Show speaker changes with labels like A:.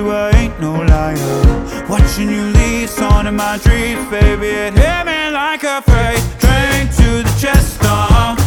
A: you, I ain't no liar. Watching you leave, on in my dreams, baby. It hit me like a freight train to the chest,